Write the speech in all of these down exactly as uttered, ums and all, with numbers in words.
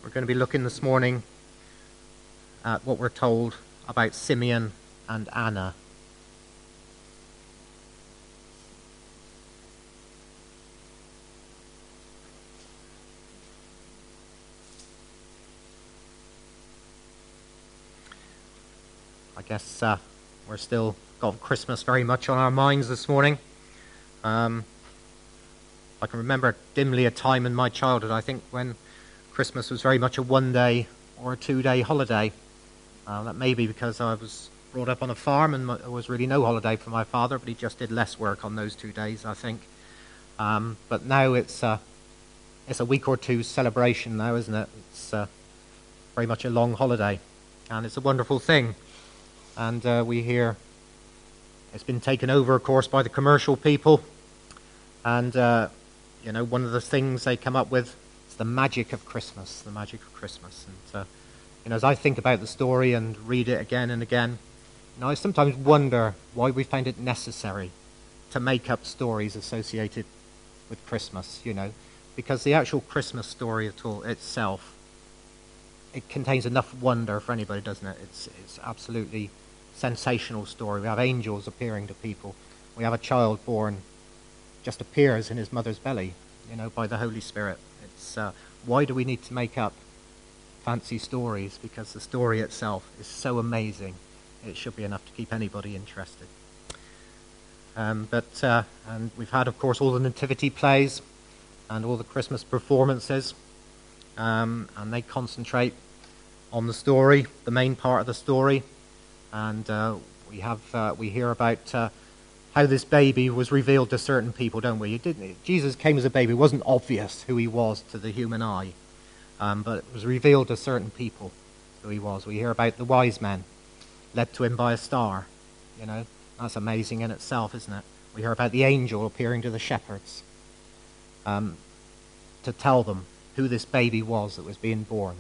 We're going to be looking this morning at what we're told about Simeon and Anna. I guess uh, we're still got Christmas very much on our minds this morning. Um, I can remember dimly a time in my childhood, I think, when Christmas was very much a one-day or a two-day holiday. Uh, that may be because I was brought up on a farm and there was really no holiday for my father, but he just did less work on those two days, I think. Um, but now it's, uh, it's a week or two celebration now, isn't it? It's uh, very much a long holiday, and it's a wonderful thing. And uh, we hear it's been taken over, of course, by the commercial people. And, uh, you know, one of the things they come up with is the magic of Christmas, the magic of Christmas. And, uh, you know, as I think about the story and read it again and again, you know, I sometimes wonder why we find it necessary to make up stories associated with Christmas, you know, because the actual Christmas story at all itself, it contains enough wonder for anybody, doesn't it? It's, it's absolutely sensational story. We have angels appearing to people. We have a child born, just appears in his mother's belly, you know, by the Holy Spirit. It's uh, why do we need to make up fancy stories? Because the story itself is so amazing. It should be enough to keep anybody interested. Um, but uh, and we've had, of course, all the nativity plays and all the Christmas performances, um, and they concentrate on the story, the main part of the story. And uh, we have uh, we hear about uh, how this baby was revealed to certain people, don't we? It didn't, Jesus came as a baby. It wasn't obvious who he was to the human eye, um, but it was revealed to certain people who he was. We hear about the wise men led to him by a star. You know, that's amazing in itself, isn't it? We hear about the angel appearing to the shepherds um, to tell them who this baby was that was being born.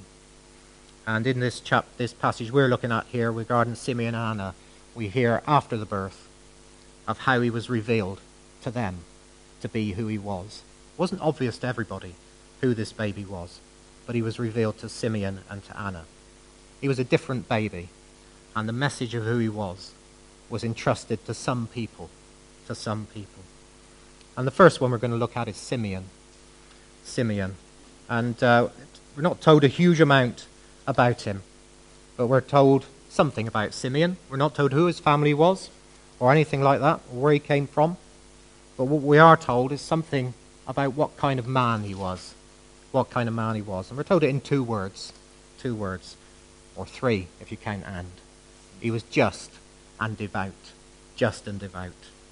And in this chap, this passage we're looking at here regarding Simeon and Anna, we hear after the birth of how he was revealed to them to be who he was. It wasn't obvious to everybody who this baby was, but he was revealed to Simeon and to Anna. He was a different baby, and the message of who he was was entrusted to some people, to some people. And the first one we're going to look at is Simeon. Simeon. And uh, we're not told a huge amount about him, but we're told something about Simeon. We're not told who his family was or anything like that, or where he came from, but what we are told is something about what kind of man he was, what kind of man he was. And we're told it in two words, two words, or three if you count and. He was just and devout, just and devout.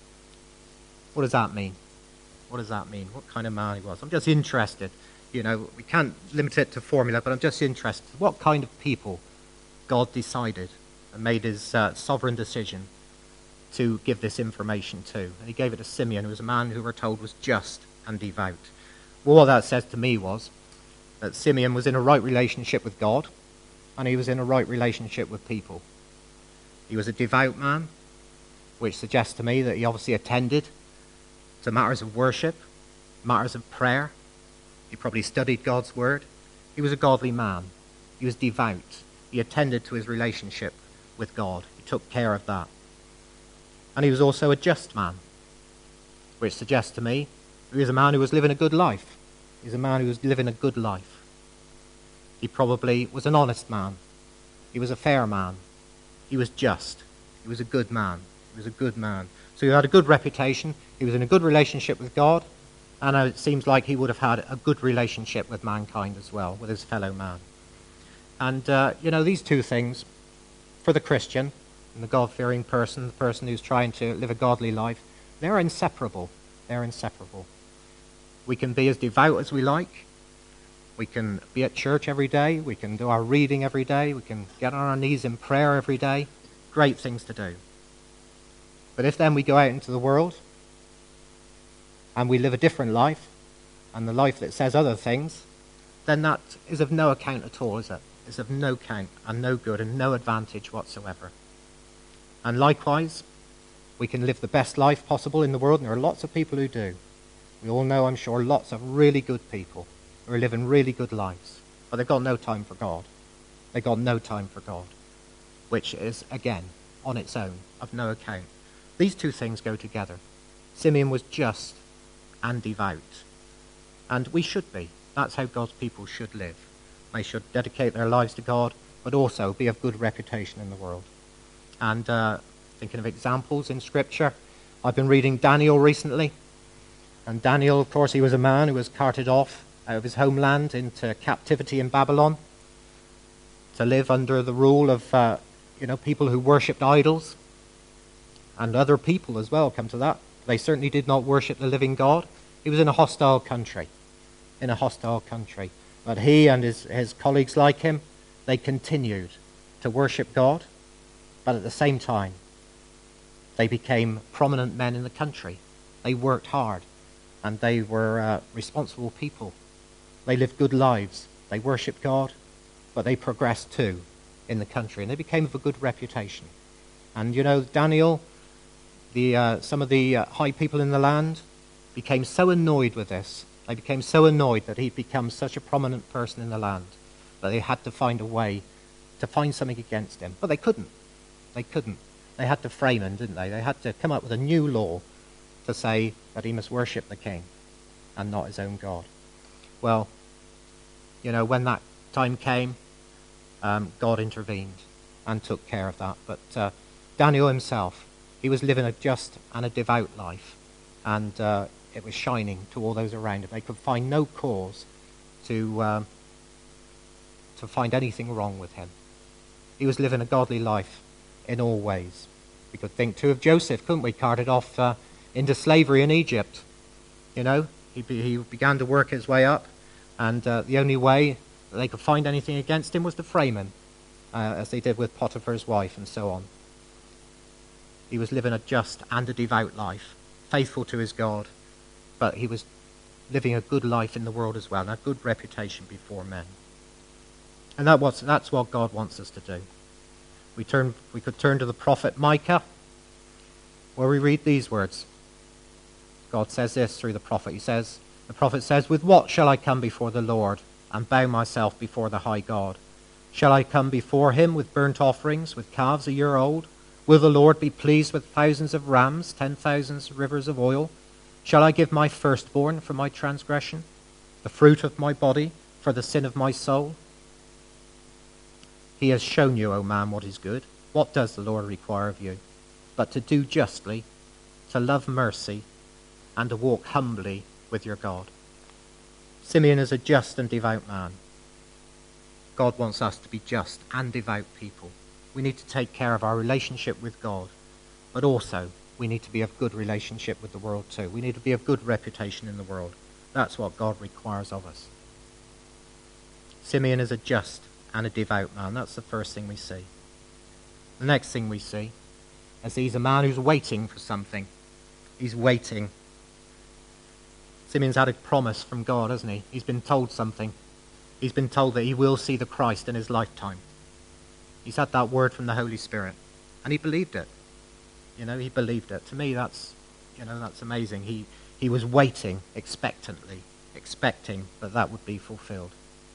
What does that mean? What does that mean? What kind of man he was? I'm just interested. You know, we can't limit it to formula, but I'm just interested. What kind of people God decided and made his uh, sovereign decision to give this information to? And he gave it to Simeon, who was a man who we're told was just and devout. Well, what that says to me was that Simeon was in a right relationship with God, and he was in a right relationship with people. He was a devout man, which suggests to me that he obviously attended to matters of worship, matters of prayer. He probably studied God's word. He was a godly man. He was devout. He attended to his relationship with God. He took care of that. And he was also a just man, which suggests to me he was a man who was living a good life. He was a man who was living a good life. He probably was an honest man. He was a fair man. He was just. He was a good man. He was a good man. So he had a good reputation. He was in a good relationship with God. And it seems like he would have had a good relationship with mankind as well, with his fellow man. And, uh, you know, these two things, for the Christian and the God-fearing person, the person who's trying to live a godly life, they're inseparable. They're inseparable. We can be as devout as we like. We can be at church every day. We can do our reading every day. We can get on our knees in prayer every day. Great things to do. But if then we go out into the world and we live a different life, and the life that says other things, then that is of no account at all, is it? It's of no count and no good and no advantage whatsoever. And likewise, we can live the best life possible in the world, and there are lots of people who do. We all know, I'm sure, lots of really good people who are living really good lives. but they've got no time for God. They've got no time for God, which is, again, on its own, of no account. These two things go together. Simeon was just and devout. And we should be. That's how God's people should live. They should dedicate their lives to God, but also be of good reputation in the world. And uh, thinking of examples in Scripture, I've been reading Daniel recently. And Daniel, of course, he was a man who was carted off out of his homeland into captivity in Babylon to live under the rule of uh, you know, people who worshipped idols. And other people as well come to that. They certainly did not worship the living God. He was in a hostile country. In a hostile country. But he and his, his colleagues like him, they continued to worship God. But at the same time, they became prominent men in the country. They worked hard. And they were uh, responsible people. They lived good lives. They worshipped God. But they progressed too in the country. And they became of a good reputation. And you know, Daniel, the uh, some of the uh, high people in the land became so annoyed with this. They became so annoyed that he'd become such a prominent person in the land that they had to find a way to find something against him. But they couldn't. They couldn't. They had to frame him, didn't they? They had to come up with a new law to say that he must worship the king and not his own God. Well, you know, when that time came, um, God intervened and took care of that. But uh, Daniel himself, he was living a just and a devout life. And uh, it was shining to all those around him. They could find no cause to um, to find anything wrong with him. He was living a godly life in all ways. We could think too of Joseph, couldn't we? Carted off uh, into slavery in Egypt. You know, he, be, he began to work his way up, and uh, the only way that they could find anything against him was to frame him, uh, as they did with Potiphar's wife and so on. He was living a just and a devout life, faithful to his God, but he was living a good life in the world as well, and a good reputation before men. And that was, that's what God wants us to do. We, turn, we could turn to the prophet Micah, where we read these words. God says this through the prophet. He says, the prophet says, "With what shall I come before the Lord and bow myself before the high God? Shall I come before him with burnt offerings, with calves a year old? Will the Lord be pleased with thousands of rams, ten thousands rivers of oil? Shall I give my firstborn for my transgression, the fruit of my body for the sin of my soul? He has shown you, O man, what is good. What does the Lord require of you? But to do justly, to love mercy, and to walk humbly with your God." Simeon is a just and devout man. God wants us to be just and devout people. We need to take care of our relationship with God, but also we need to be of good relationship with the world too. We need to be of good reputation in the world. That's what God requires of us. Simeon is a just and a devout man. That's the first thing we see. The next thing we see is he's a man who's waiting for something. He's waiting. Simeon's had a promise from God, hasn't he? He's been told something. He's been told that he will see the Christ in his lifetime. He's had that word from the Holy Spirit, and he believed it. You know, he believed it. To me, that's, you know, that's amazing. He he was waiting expectantly, expecting that that would be fulfilled.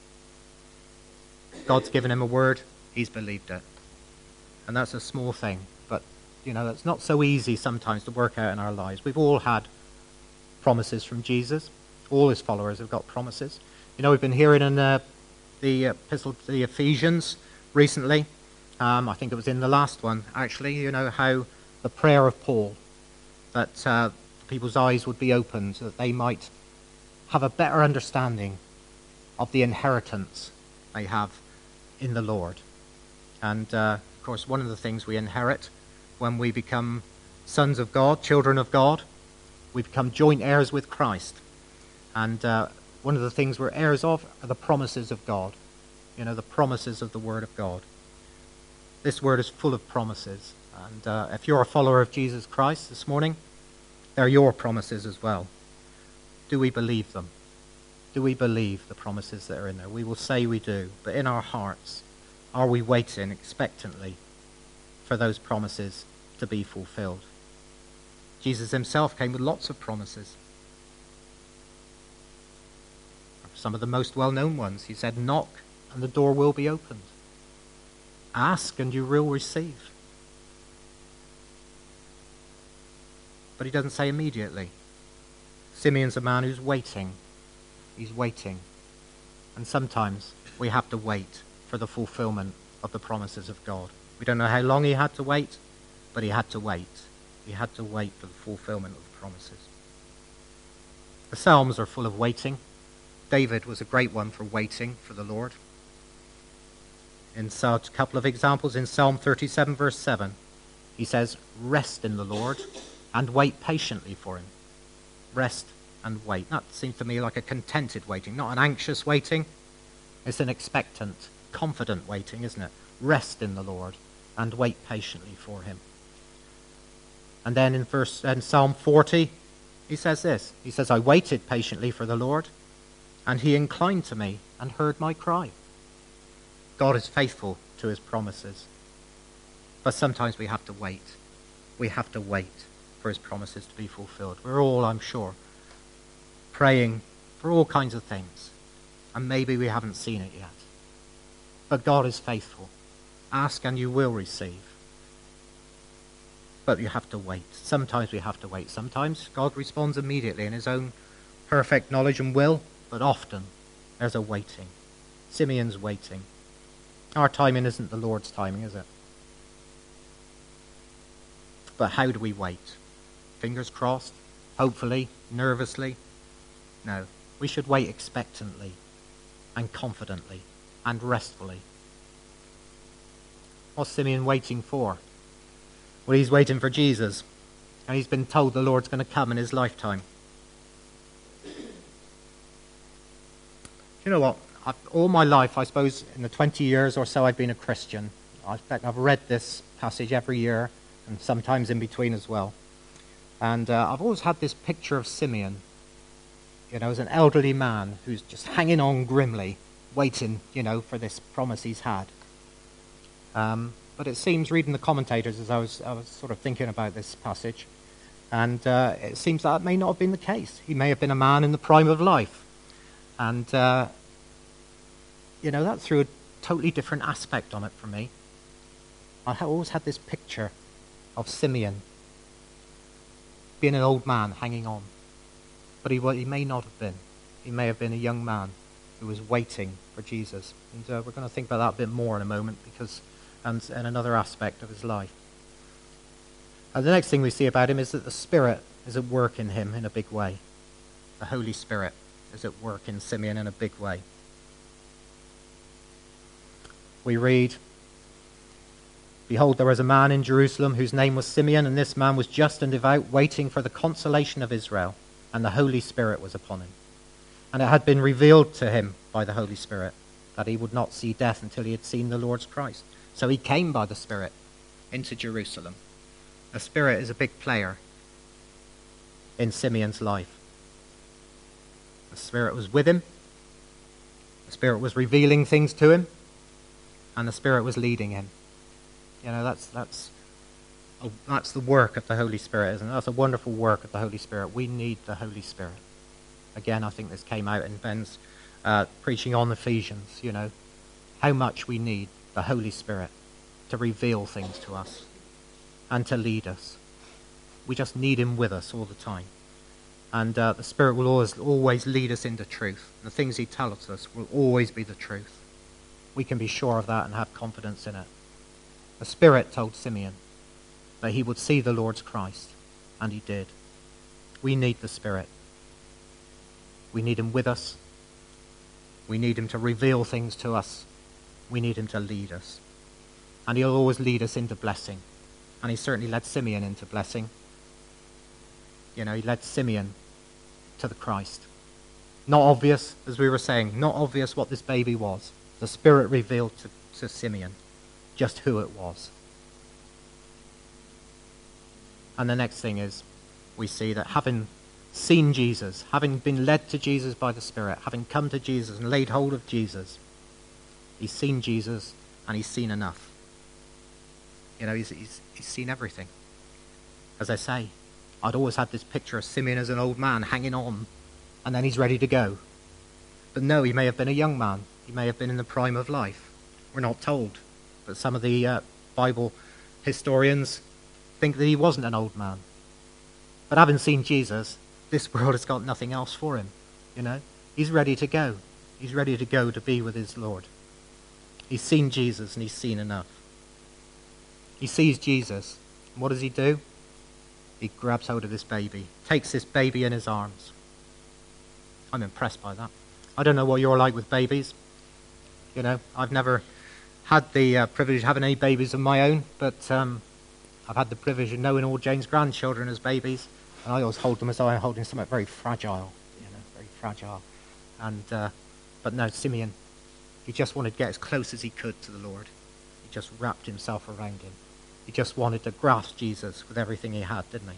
God's given him a word. He's believed it, and that's a small thing. But you know, it's not so easy sometimes to work out in our lives. We've all had promises from Jesus. All his followers have got promises. You know, we've been hearing in uh, the epistle to the Ephesians recently. Um, I think it was in the last one, actually. You know how the prayer of Paul, that uh, people's eyes would be opened, so that they might have a better understanding of the inheritance they have in the Lord. And, uh, of course, one of the things we inherit when we become sons of God, children of God, we become joint heirs with Christ. And uh, one of the things we're heirs of are the promises of God. You know, the promises of the Word of God. This Word is full of promises. And uh, if you're a follower of Jesus Christ this morning, they're your promises as well. Do we believe them? Do we believe the promises that are in there? We will say we do, but in our hearts, are we waiting expectantly for those promises to be fulfilled? Jesus himself came with lots of promises. some of the most well-known ones. He said, knock and the door will be opened. Ask and you will receive. But he doesn't say immediately. Simeon's a man who's waiting. He's waiting. And sometimes we have to wait for the fulfillment of the promises of God. We don't know how long he had to wait, but he had to wait. He had to wait for the fulfillment of the promises. The Psalms are full of waiting. David was a great one for waiting for the Lord. In a couple of examples, in Psalm thirty-seven, verse seven, he says, rest in the Lord and wait patiently for him. Rest and wait. That seems to me like a contented waiting, not an anxious waiting. It's an expectant, confident waiting, isn't it? Rest in the Lord and wait patiently for him. And then in verse in Psalm forty, he says this. He says, I waited patiently for the Lord, and he inclined to me and heard my cry. God is faithful to his promises. But sometimes we have to wait. We have to wait for his promises to be fulfilled. We're all, I'm sure, praying for all kinds of things. And maybe we haven't seen it yet. But God is faithful. Ask and you will receive. But you have to wait. Sometimes we have to wait. Sometimes God responds immediately in his own perfect knowledge and will. But often there's a waiting. Simeon's waiting. Our timing isn't the Lord's timing, is it? But how do we wait? Fingers crossed? Hopefully? Nervously? No. We should wait expectantly and confidently and restfully. What's Simeon waiting for? Well, he's waiting for Jesus. And he's been told the Lord's going to come in his lifetime. Do you know what? I've, all my life, I suppose, in the twenty years or so I've been a Christian, I've, I've read this passage every year and sometimes in between as well. And uh, I've always had this picture of Simeon, you know, as an elderly man who's just hanging on grimly, waiting, you know, for this promise he's had. Um, but it seems, reading the commentators as I was, I was sort of thinking about this passage, and uh, it seems that may not have been the case. He may have been a man in the prime of life. And, uh, you know, that threw a totally different aspect on it for me. I always had this picture of Simeon being an old man hanging on. But he, well, he may not have been. He may have been a young man who was waiting for Jesus. And uh, we're going to think about that a bit more in a moment, because and, and another aspect of his life. And the next thing we see about him is that the Spirit is at work in him in a big way. The Holy Spirit is at work in Simeon in a big way. We read, behold, there was a man in Jerusalem whose name was Simeon, and this man was just and devout, waiting for the consolation of Israel, and the Holy Spirit was upon him. And it had been revealed to him by the Holy Spirit that he would not see death until he had seen the Lord's Christ. So he came by the Spirit into Jerusalem. The Spirit is a big player in Simeon's life. The Spirit was with him. The Spirit was revealing things to him. And the Spirit was leading him. You know, that's that's a, that's the work of the Holy Spirit, isn't it? That's a wonderful work of the Holy Spirit. We need the Holy Spirit. Again, I think this came out in Ben's uh, preaching on Ephesians, you know, how much we need the Holy Spirit to reveal things to us and to lead us. We just need him with us all the time. And uh, the Spirit will always, always lead us into truth. The things he tells us will always be the truth. We can be sure of that and have confidence in it. The Spirit told Simeon that he would see the Lord's Christ, and he did. We need the Spirit. We need him with us. We need him to reveal things to us. We need him to lead us. And he'll always lead us into blessing. And he certainly led Simeon into blessing. You know, he led Simeon to the Christ. Not obvious, as we were saying, not obvious what this baby was. The Spirit revealed to, to Simeon just who it was. And the next thing is, we see that having seen Jesus, having been led to Jesus by the Spirit, having come to Jesus and laid hold of Jesus, he's seen Jesus and he's seen enough. You know, he's, he's, he's seen everything. As I say, I'd always had this picture of Simeon as an old man hanging on, and then he's ready to go. But no, he may have been a young man. He may have been in the prime of life. We're not told. But some of the uh, Bible historians think that he wasn't an old man. But having seen Jesus, this world has got nothing else for him. You know, he's ready to go. He's ready to go to be with his Lord. He's seen Jesus and he's seen enough. He sees Jesus. And what does he do? He grabs hold of this baby, takes this baby in his arms. I'm impressed by that. I don't know what you're like with babies. You know, I've never had the uh, privilege of having any babies of my own, but um, I've had the privilege of knowing all Jane's grandchildren as babies, and I always hold them as though I'm holding something very fragile, you know, very fragile. And uh, but no, Simeon, he just wanted to get as close as he could to the Lord. He just wrapped himself around him. He just wanted to grasp Jesus with everything he had, didn't he?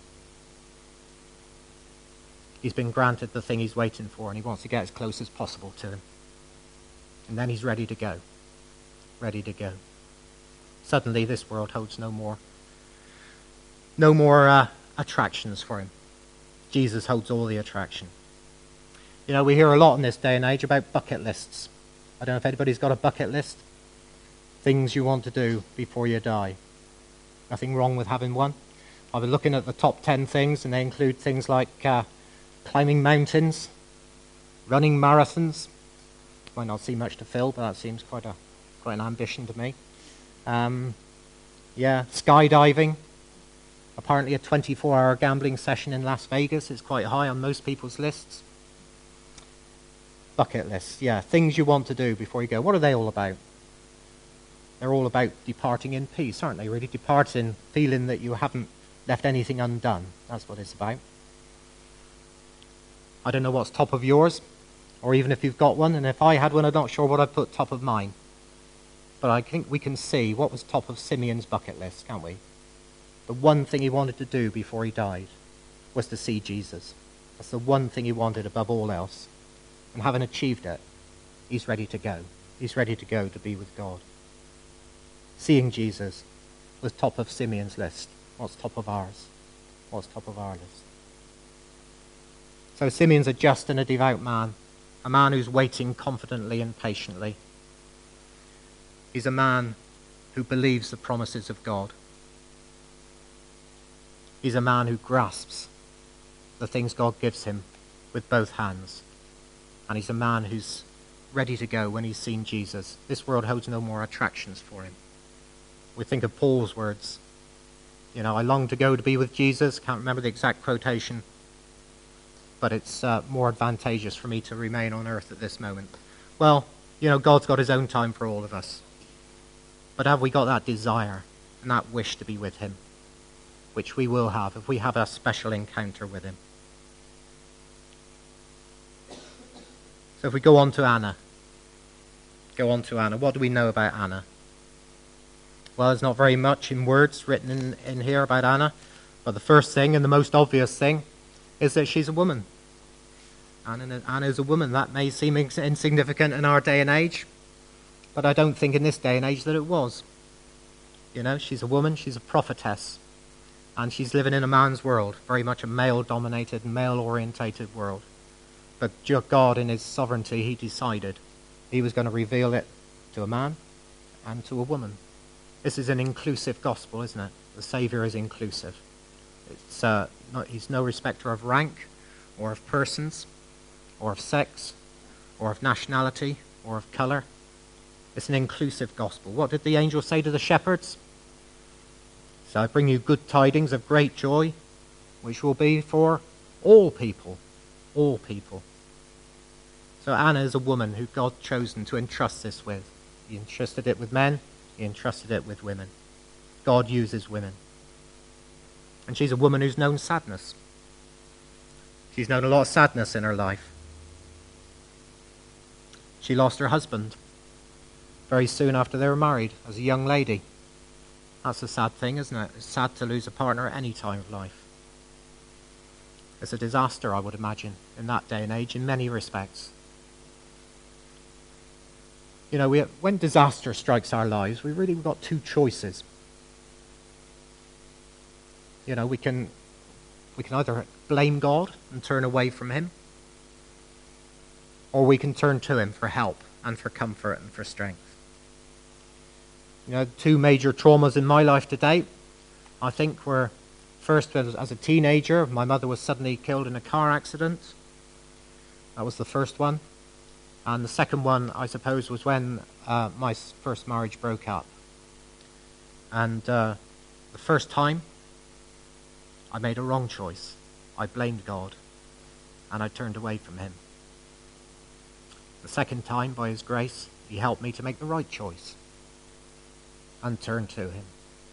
He's been granted the thing he's waiting for, and he wants to get as close as possible to him. And then he's ready to go. Ready to go. Suddenly this world holds no more, no more uh, attractions for him. Jesus holds all the attraction. You know, we hear a lot in this day and age about bucket lists. I don't know if anybody's got a bucket list. Things you want to do before you die. Nothing wrong with having one. I've been looking at the top ten things, and they include things like uh, climbing mountains, running marathons. Might not seem much to Phil, but that seems quite a quite an ambition to me. Um, yeah, skydiving. Apparently a twenty-four hour gambling session in Las Vegas is quite high on most people's lists. Bucket lists, yeah. Things you want to do before you go. What are they all about? They're all about departing in peace, aren't they? Really departing, feeling that you haven't left anything undone. That's what it's about. I don't know what's top of yours, or even if you've got one, and if I had one, I'm not sure what I'd put top of mine. But I think we can see what was top of Simeon's bucket list, can't we? The one thing he wanted to do before he died was to see Jesus. That's the one thing he wanted above all else. And having achieved it, he's ready to go. He's ready to go to be with God. Seeing Jesus was top of Simeon's list. What's top of ours? What's top of our list? So Simeon's a just and a devout man, a man who's waiting confidently and patiently. He's a man who believes the promises of God. He's a man who grasps the things God gives him with both hands. And he's a man who's ready to go when he's seen Jesus. This world holds no more attractions for him. We think of Paul's words. You know, I long to go to be with Jesus. Can't remember the exact quotation. But it's uh, more advantageous for me to remain on earth at this moment. Well, you know, God's got his own time for all of us. But have we got that desire and that wish to be with him? Which we will have if we have a special encounter with him. So if we go on to Anna. Go on to Anna. What do we know about Anna? Well, there's not very much in words written in, in here about Anna. But the first thing and the most obvious thing is that she's a woman. Anna, Anna is a woman. That may seem insignificant in our day and age. But I don't think in this day and age that it was. You know, she's a woman. She's a prophetess. And she's living in a man's world. Very much a male-dominated, male-orientated world. But God, in his sovereignty, he decided he was going to reveal it to a man and to a woman. This is an inclusive gospel, isn't it? The Saviour is inclusive. It's uh, not, he's no respecter of rank, or of persons, or of sex, or of nationality, or of colour. It's an inclusive gospel. What did the angel say to the shepherds? So I bring you good tidings of great joy, which will be for all people. All people. So Anna is a woman who God chosen to entrust this with. He entrusted it with men. He entrusted it with women. God uses women. And she's a woman who's known sadness. She's known a lot of sadness in her life. She lost her husband very soon after they were married as a young lady. That's a sad thing, isn't it? It's sad to lose a partner at any time of life. It's a disaster, I would imagine, in that day and age, in many respects. You know, we, when disaster strikes our lives, we really we've got two choices. You know, we can we can either blame God and turn away from him, or we can turn to him for help and for comfort and for strength. You know, two major traumas in my life to date, I think, were first as, as a teenager. My mother was suddenly killed in a car accident. That was the first one. And the second one, I suppose, was when uh, my first marriage broke up. And uh, the first time, I made a wrong choice. I blamed God, and I turned away from him. The second time, by his grace, he helped me to make the right choice and turn to him.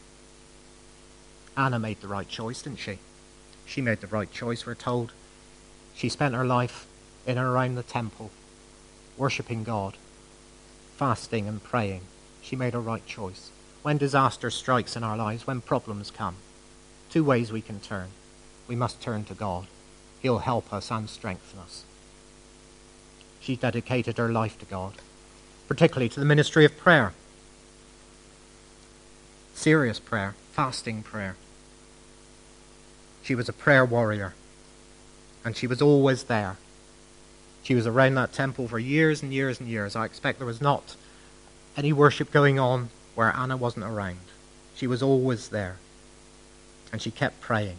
Anna made the right choice, didn't she? She made the right choice, we're told. She spent her life in and around the temple, worshipping God, fasting and praying. She made a right choice. When disaster strikes in our lives, when problems come, two ways we can turn. We must turn to God. He'll help us and strengthen us. She dedicated her life to God, particularly to the ministry of prayer. Serious prayer, fasting prayer. She was a prayer warrior, and she was always there. She was around that temple for years and years and years. I expect there was not any worship going on where Anna wasn't around. She was always there, and she kept praying.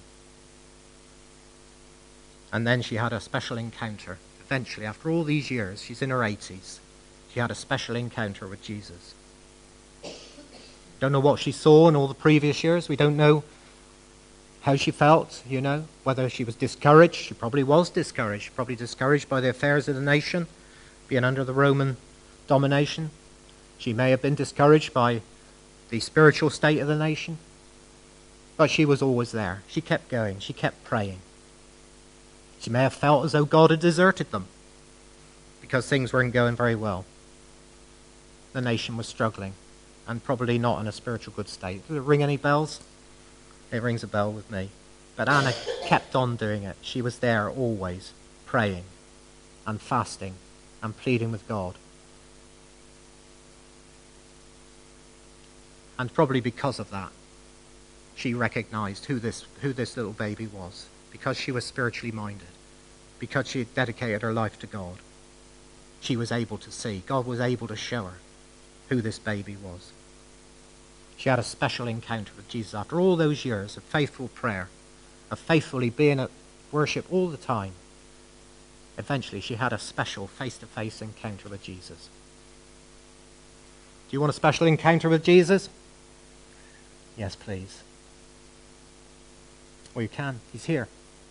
And then she had a special encounter. Eventually, after all these years, she's in her eighties, she had a special encounter with Jesus. Don't know what she saw in all the previous years. We don't know how she felt, you know, whether she was discouraged. She probably was discouraged, probably discouraged by the affairs of the nation, being under the Roman domination. She may have been discouraged by the spiritual state of the nation, but she was always there. She kept going. She kept praying. She may have felt as though God had deserted them because things weren't going very well. The nation was struggling and probably not in a spiritual good state. Does it ring any bells? It rings a bell with me. But Anna kept on doing it. She was there always, praying and fasting and pleading with God. And probably because of that, she recognized who this, who this little baby was. Because she was spiritually minded. Because she had dedicated her life to God. She was able to see. God was able to show her who this baby was. She had a special encounter with Jesus after all those years of faithful prayer, of faithfully being at worship all the time. Eventually, she had a special face-to-face encounter with Jesus. Do you want a special encounter with Jesus? Yes, please. Well, you can. He's here.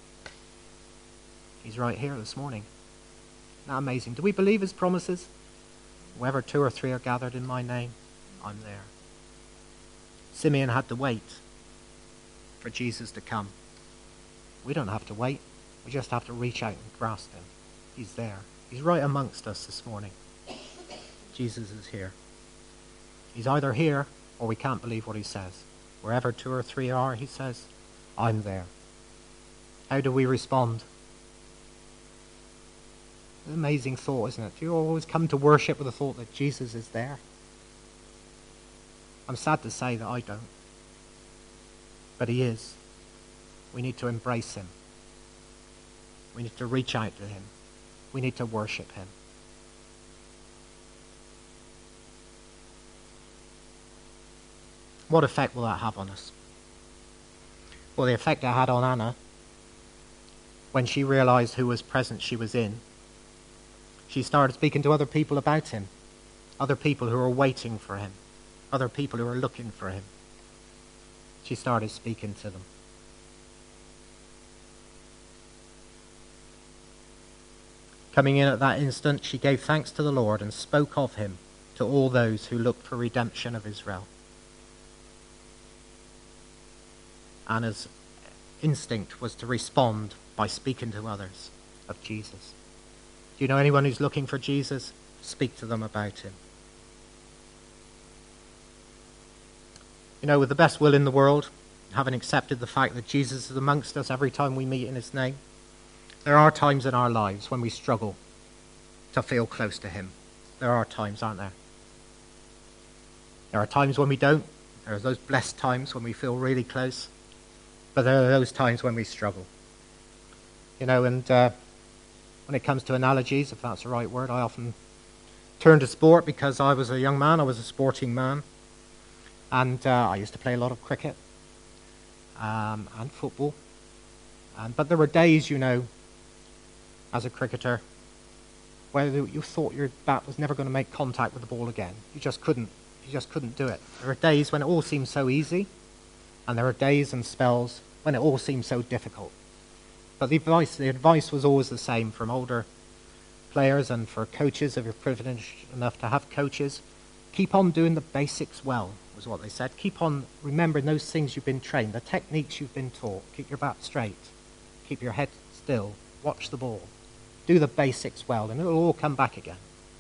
He's right here this morning. Isn't that amazing? Do we believe his promises? Wherever two or three are gathered in my name, I'm there. Simeon had to wait for Jesus to come. We don't have to wait. We just have to reach out and grasp him. He's there. He's right amongst us this morning. Jesus is here. He's either here or we can't believe what he says. Wherever two or three are, he says, I'm there. How do we respond? An amazing thought, isn't it? Do you always come to worship with the thought that Jesus is there? I'm sad to say that I don't. But he is. We need to embrace him. We need to reach out to him. We need to worship him. What effect will that have on us? Well, the effect it had on Anna, when she realized who was present she was in, she started speaking to other people about him, other people who were waiting for him, other people who were looking for him. She started speaking to them. Coming in at that instant, she gave thanks to the Lord and spoke of him to all those who looked for redemption of Israel. Anna's instinct was to respond by speaking to others of Jesus. Do you know anyone who's looking for Jesus? Speak to them about him. You know, with the best will in the world, having accepted the fact that Jesus is amongst us every time we meet in his name, there are times in our lives when we struggle to feel close to him. There are times, aren't there? There are times when we don't. There are those blessed times when we feel really close. But there are those times when we struggle. You know, and uh, when it comes to analogies, if that's the right word. I often turn to sport because I was a young man, I was a sporting man. And uh, I used to play a lot of cricket um, and football. And, but there were days, you know, as a cricketer, where you thought your bat was never going to make contact with the ball again. You just couldn't. You just couldn't do it. There were days when it all seemed so easy, and there were days and spells when it all seemed so difficult. But the advice, the advice was always the same from older players and for coaches, if you're privileged enough to have coaches. Keep on doing the basics well, was what they said. Keep on remembering those things you've been trained, the techniques you've been taught. Keep your bat straight. Keep your head still. Watch the ball. Do the basics well, and it'll all come back again.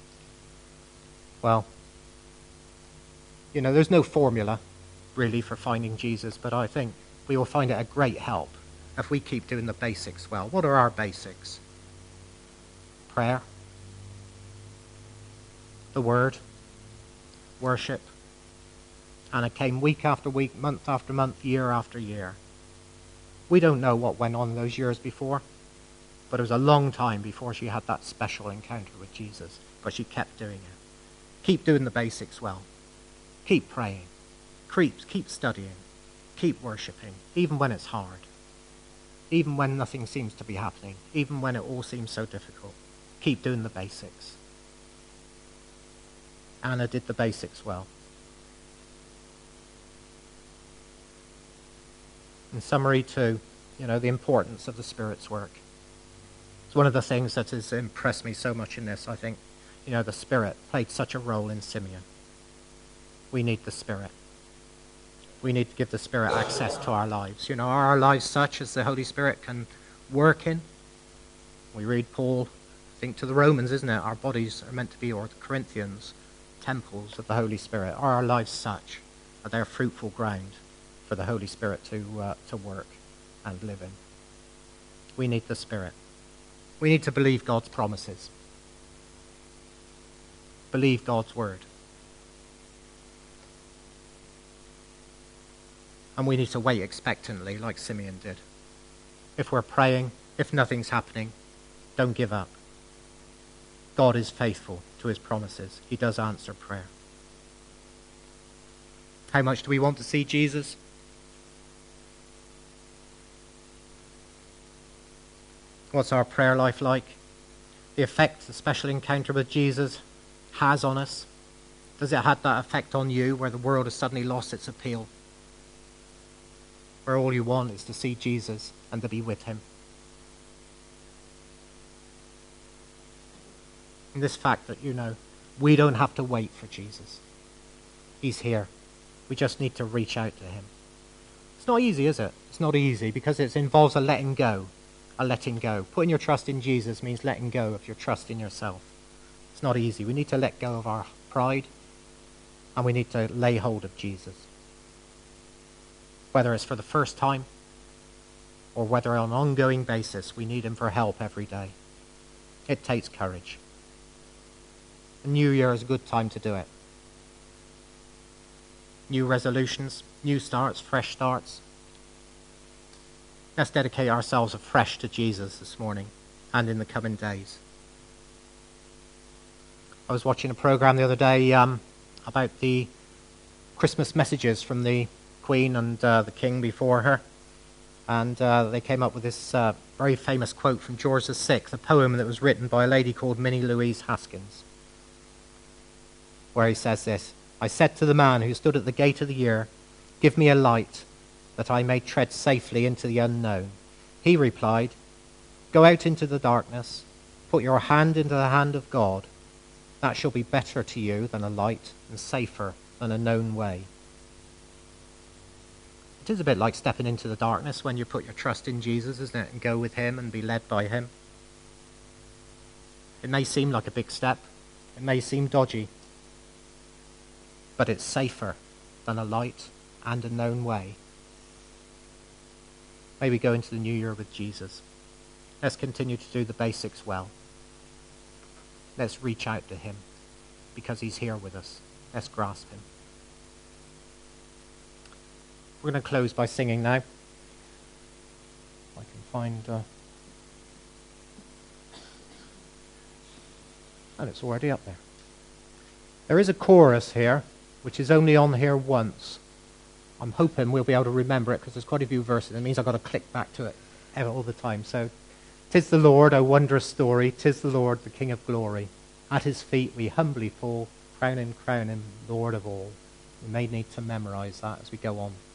Well, you know, there's no formula, really, for finding Jesus, but I think we will find it a great help if we keep doing the basics well. What are our basics? Prayer, the Word, worship, and it came week after week, month after month, year after year. We don't know what went on those years before, but it was a long time before she had that special encounter with Jesus, but she kept doing it. Keep doing the basics well. Keep praying. Keep, keep studying. Keep worshipping, even when it's hard. Even when nothing seems to be happening. Even when it all seems so difficult. Keep doing the basics. Anna did the basics well. In summary, too, you know, the importance of the Spirit's work. It's one of the things that has impressed me so much in this, I think. You know, the Spirit played such a role in Simeon. We need the Spirit. We need to give the Spirit access to our lives. You know, are our lives such as the Holy Spirit can work in? We read Paul, I think to the Romans, isn't it? Our bodies are meant to be, or the Corinthians, temples of the Holy Spirit. Are our lives such that they're fruitful ground for the Holy Spirit to uh, to work and live in? We need the Spirit. We need to believe God's promises. Believe God's word. And we need to wait expectantly like Simeon did. If we're praying, if nothing's happening, don't give up. God is faithful to his promises. He does answer prayer. How much do we want to see Jesus? What's our prayer life like? The effect the special encounter with Jesus has on us? Does it have that effect on you where the world has suddenly lost its appeal? Where all you want is to see Jesus and to be with him? And this fact that, you know, we don't have to wait for Jesus. He's here. We just need to reach out to him. It's not easy, is it? It's not easy because it involves a letting go. A letting go. Putting your trust in Jesus means letting go of your trust in yourself. It's not easy. We need to let go of our pride, and we need to lay hold of Jesus. Whether it's for the first time or whether on an ongoing basis, we need him for help every day. It takes courage. The new year is a good time to do it. New resolutions, new starts, fresh starts. Let's dedicate ourselves afresh to Jesus this morning and in the coming days. I was watching a program the other day um, about the Christmas messages from the Queen and uh, the King before her. And uh, they came up with this uh, very famous quote from George the Sixth, a poem that was written by a lady called Minnie Louise Haskins, where he says this: "I said to the man who stood at the gate of the year, 'Give me a light, that I may tread safely into the unknown.' He replied, 'Go out into the darkness, put your hand into the hand of God. That shall be better to you than a light and safer than a known way.'" It is a bit like stepping into the darkness when you put your trust in Jesus, isn't it? And go with him and be led by him. It may seem like a big step. It may seem dodgy. But it's safer than a light and a known way. May we go into the new year with Jesus. Let's continue to do the basics well. Let's reach out to him because he's here with us. Let's grasp him. We're going to close by singing now. If I can find... Uh And it's already up there. There is a chorus here, which is only on here once. I'm hoping we'll be able to remember it because there's quite a few verses. It means I've got to click back to it all the time. So, "'Tis the Lord, O wondrous story, 'tis the Lord, the King of glory. At his feet we humbly fall, crown him, crown him, Lord of all." We may need to memorize that as we go on.